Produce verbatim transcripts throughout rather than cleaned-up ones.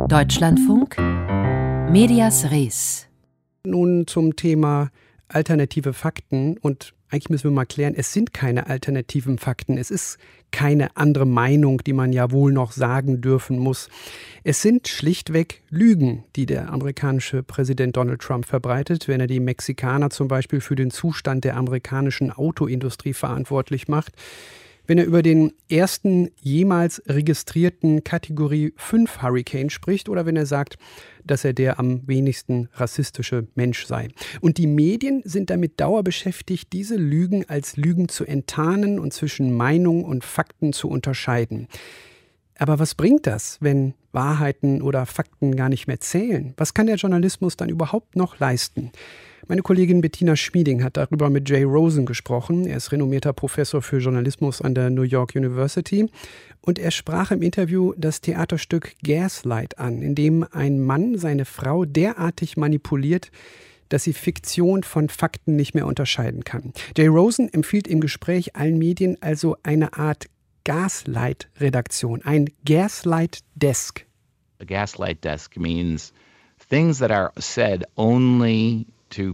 Deutschlandfunk Medias Res. Nun zum Thema alternative Fakten. Und eigentlich müssen wir mal klären, es sind keine alternativen Fakten. Es ist keine andere Meinung, die man ja wohl noch sagen dürfen muss. Es sind schlichtweg Lügen, die der amerikanische Präsident Donald Trump verbreitet, wenn er die Mexikaner zum Beispiel für den Zustand der amerikanischen Autoindustrie verantwortlich macht. Wenn er über den ersten jemals registrierten Kategorie fünf Hurrikan spricht oder wenn er sagt, dass er der am wenigsten rassistische Mensch sei. Und die Medien sind damit dauerbeschäftigt, diese Lügen als Lügen zu enttarnen und zwischen Meinung und Fakten zu unterscheiden. Aber was bringt das, wenn Wahrheiten oder Fakten gar nicht mehr zählen? Was kann der Journalismus dann überhaupt noch leisten? Meine Kollegin Bettina Schmieding hat darüber mit Jay Rosen gesprochen. Er ist renommierter Professor für Journalismus an der New York University. Und er sprach im Interview das Theaterstück Gaslight an, in dem ein Mann seine Frau derartig manipuliert, dass sie Fiktion von Fakten nicht mehr unterscheiden kann. Jay Rosen empfiehlt im Gespräch allen Medien also eine Art Gaslight-Redaktion, ein Gaslight-Desk. A Gaslight Desk means things that are said only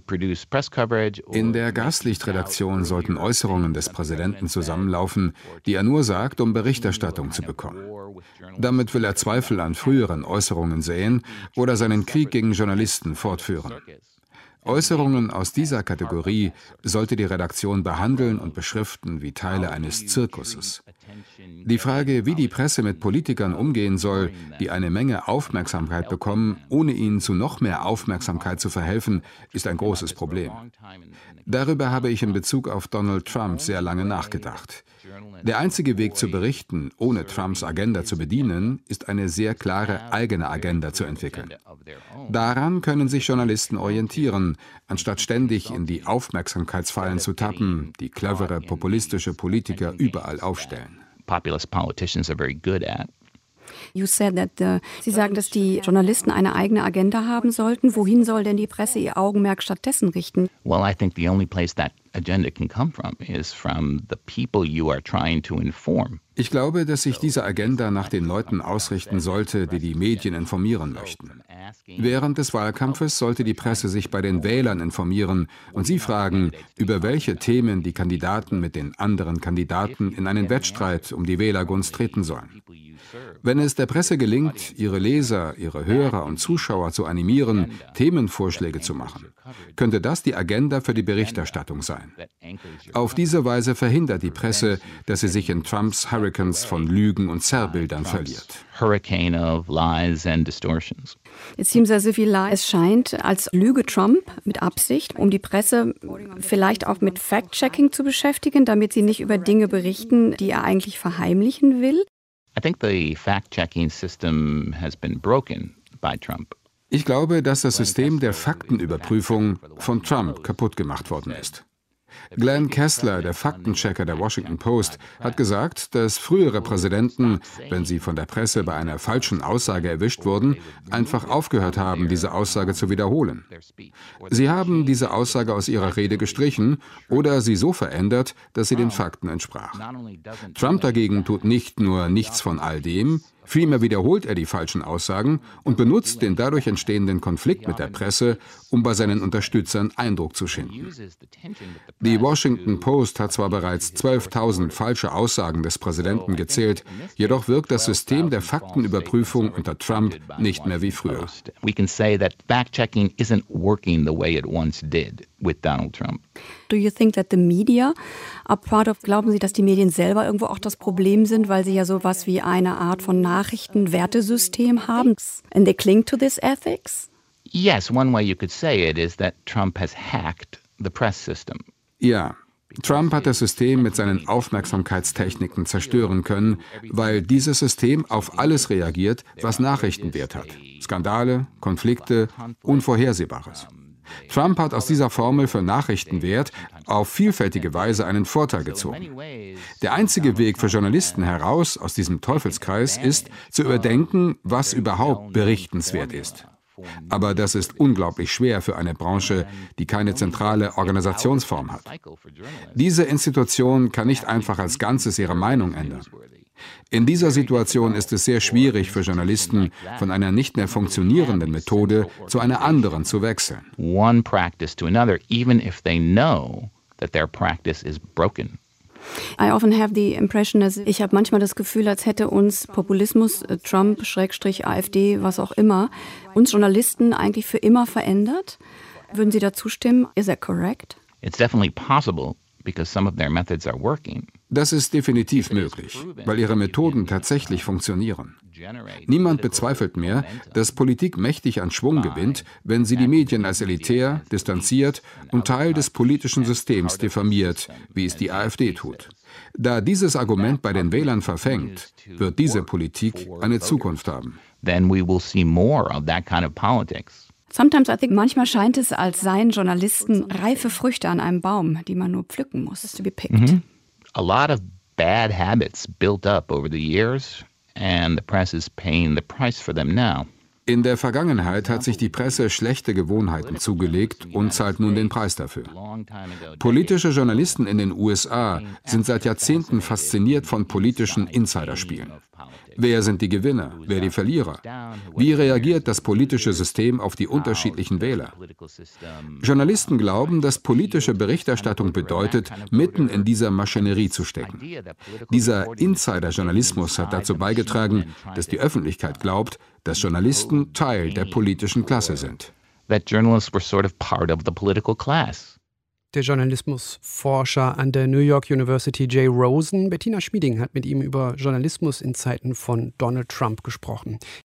in der Gaslicht-Redaktion sollten Äußerungen des Präsidenten zusammenlaufen, die er nur sagt, um Berichterstattung zu bekommen. Damit will er Zweifel an früheren Äußerungen säen oder seinen Krieg gegen Journalisten fortführen. Äußerungen aus dieser Kategorie sollte die Redaktion behandeln und beschriften wie Teile eines Zirkuses. Die Frage, wie die Presse mit Politikern umgehen soll, die eine Menge Aufmerksamkeit bekommen, ohne ihnen zu noch mehr Aufmerksamkeit zu verhelfen, ist ein großes Problem. Darüber habe ich in Bezug auf Donald Trump sehr lange nachgedacht. Der einzige Weg zu berichten, ohne Trumps Agenda zu bedienen, ist eine sehr klare eigene Agenda zu entwickeln. Daran können sich Journalisten orientieren, anstatt ständig in die Aufmerksamkeitsfallen zu tappen, die clevere, populistische Politiker überall aufstellen. Populist politicians are very good at. You said that the, Sie sagen, dass die Journalisten eine eigene Agenda haben sollten. Wohin soll denn die Presse ihr Augenmerk stattdessen richten? Well, I think the only place that agenda can come from is from the people you are trying to inform. Ich glaube, dass sich diese Agenda nach den Leuten ausrichten sollte, die die Medien informieren möchten. Während des Wahlkampfes sollte die Presse sich bei den Wählern informieren und sie fragen, über welche Themen die Kandidaten mit den anderen Kandidaten in einen Wettstreit um die Wählergunst treten sollen. Wenn es der Presse gelingt, ihre Leser, ihre Hörer und Zuschauer zu animieren, Themenvorschläge zu machen, könnte das die Agenda für die Berichterstattung sein. Auf diese Weise verhindert die Presse, dass sie sich in Trumps Hurrikans von Lügen und Zerrbildern verliert. Hurricane of lies and distortions. It seems as if he lied. Es scheint, als lüge Trump mit Absicht, um die Presse vielleicht auch mit Fact-Checking zu beschäftigen, damit sie nicht über Dinge berichten, die er eigentlich verheimlichen will. I think the fact-checking system has been broken by Trump. Ich glaube, dass das System der Faktenüberprüfung von Trump kaputt gemacht worden ist. Glenn Kessler, der Faktenchecker der Washington Post, hat gesagt, dass frühere Präsidenten, wenn sie von der Presse bei einer falschen Aussage erwischt wurden, einfach aufgehört haben, diese Aussage zu wiederholen. Sie haben diese Aussage aus ihrer Rede gestrichen oder sie so verändert, dass sie den Fakten entsprach. Trump dagegen tut nicht nur nichts von all dem, vielmehr wiederholt er die falschen Aussagen und benutzt den dadurch entstehenden Konflikt mit der Presse, um bei seinen Unterstützern Eindruck zu schinden. Die Washington Post hat zwar bereits zwölftausend falsche Aussagen des Präsidenten gezählt, jedoch wirkt das System der Faktenüberprüfung unter Trump nicht mehr wie früher. We can say that fact-checking isn't working the way it once did with Donald Trump. Do you think that the media are part of, glauben Sie, dass die Medien selber irgendwo auch das Problem sind, weil sie ja sowas wie eine Art von Nachrichtenwertesystem haben? And they cling to this ethics? Yes, one way you could say it is that Trump has hacked the press system. Ja, Trump hat das System mit seinen Aufmerksamkeitstechniken zerstören können, weil dieses System auf alles reagiert, was Nachrichtenwert hat. Skandale, Konflikte, Unvorhersehbares. Trump hat aus dieser Formel für Nachrichtenwert auf vielfältige Weise einen Vorteil gezogen. Der einzige Weg für Journalisten heraus aus diesem Teufelskreis ist, zu überdenken, was überhaupt berichtenswert ist. Aber das ist unglaublich schwer für eine Branche, die keine zentrale Organisationsform hat. Diese Institution kann nicht einfach als Ganzes ihre Meinung ändern. In dieser Situation ist es sehr schwierig für Journalisten, von einer nicht mehr funktionierenden Methode zu einer anderen zu wechseln. One practice to another, even if they know that their practice is broken. I often have the impression, dass ich habe manchmal das Gefühl, als hätte uns Populismus, Trump, Schrägstrich, AfD, was auch immer, uns Journalisten eigentlich für immer verändert. Würden Sie da zustimmen? Is that correct? It's definitely possible because some of their methods are working. Das ist definitiv möglich, weil ihre Methoden tatsächlich funktionieren. Niemand bezweifelt mehr, dass Politik mächtig an Schwung gewinnt, wenn sie die Medien als elitär, distanziert und Teil des politischen Systems diffamiert, wie es die AfD tut. Da dieses Argument bei den Wählern verfängt, wird diese Politik eine Zukunft haben. Then we will see more of that kind of politics. Sometimes I think, manchmal scheint es, als seien Journalisten reife Früchte an einem Baum, die man nur pflücken muss, to be picked. Mm-hmm. A lot of bad habits built up over the years. And the press is paying the price for them now. In der Vergangenheit hat sich die Presse schlechte Gewohnheiten zugelegt und zahlt nun den Preis dafür. Politische Journalisten in den U S A sind seit Jahrzehnten fasziniert von politischen Insiderspielen. Wer sind die Gewinner, wer die Verlierer? Wie reagiert das politische System auf die unterschiedlichen Wähler? Journalisten glauben, dass politische Berichterstattung bedeutet, mitten in dieser Maschinerie zu stecken. Dieser Insider-Journalismus hat dazu beigetragen, dass die Öffentlichkeit glaubt, dass Journalisten Teil der politischen Klasse sind. That journalists were sort of part of the political class. Der Journalismusforscher an der New York University Jay Rosen, Bettina Schmieding, hat mit ihm über Journalismus in Zeiten von Donald Trump gesprochen.